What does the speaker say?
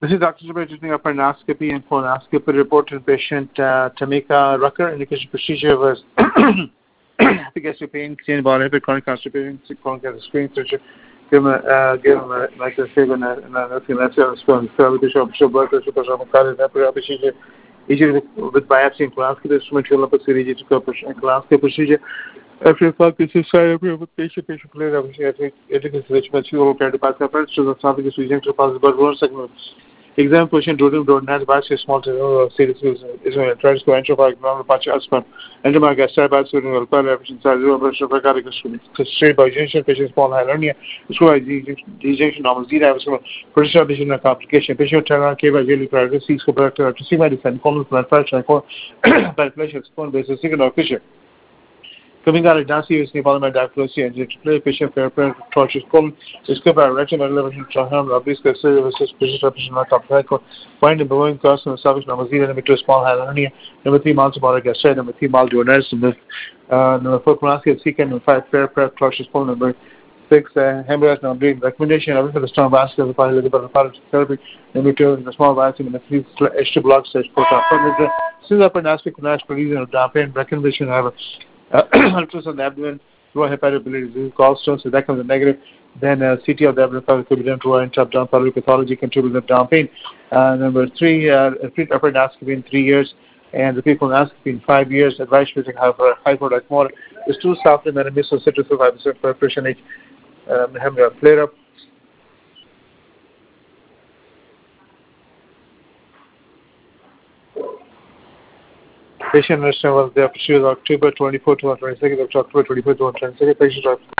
This is Dr. Jabir doing a parnoscopy and colonoscopy report to patient Tamika Rucker. Indication procedure was epigastric pain, seen body hip, chronic constipation, chronic screen surgery. Give him like I said, and nothing that's on the phone. Bishop blood pressure, procedure. Usually with biopsy and colonoscopy, instrumental procedure to colonoscopy procedure. After a focus inside of patient cleared up, education which material carried by the first to the esophagus region to pass about 1 second. Exam question during door not by small to series is when it tries to enter by normal patch aspect. Enter my gas by shooting will call everything inside the operation of a straight by junction patient small hernia. It's why dejection normal zero was pressure vision complication. Patient turn on cable jelly prior to see my descent, column blood pressure, by pressure exposed basis, signal official. Coming out of Nancy is Nepal and diagnosis and play patient fair torches column is covered by rectum and elevation traham, obiscus, services, patient representation of complex, find the blowing cost and salvage number 0, number 2, small hernia, number 3, miles of gas, number 3, mild duodenus, number 4, pronounced second, number 5, fair torches column, number 6, hemorrhage, number 3, recommendation of the strong vascular, the pilot, the therapy, number 2, the small vacuum, number 3, extra block stage, since upper aspect of national reason of dampen, recommendation have ultrasound abdomen, lower hepatobiliary disease, gallstones, so that comes a negative. Then CT of the abdomen could be done to top down pulmonary pathology, contributing to down pain. Number 3, repeat upper endoscopy in 3 years, and repeat colonoscopy in 5 years. Advice using hyperdike motor. There's 2 supplement and miso citrus 5% for pressure H. Flare up. Patient was there. She was October 24, 2026. October 24, 2026. Patient